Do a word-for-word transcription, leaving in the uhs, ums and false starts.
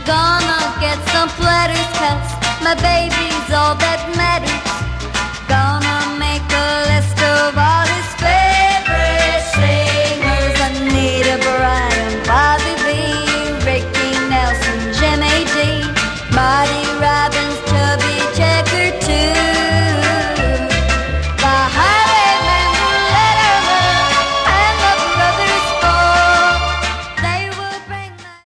Gonna get some platters, cause my baby's all that matters.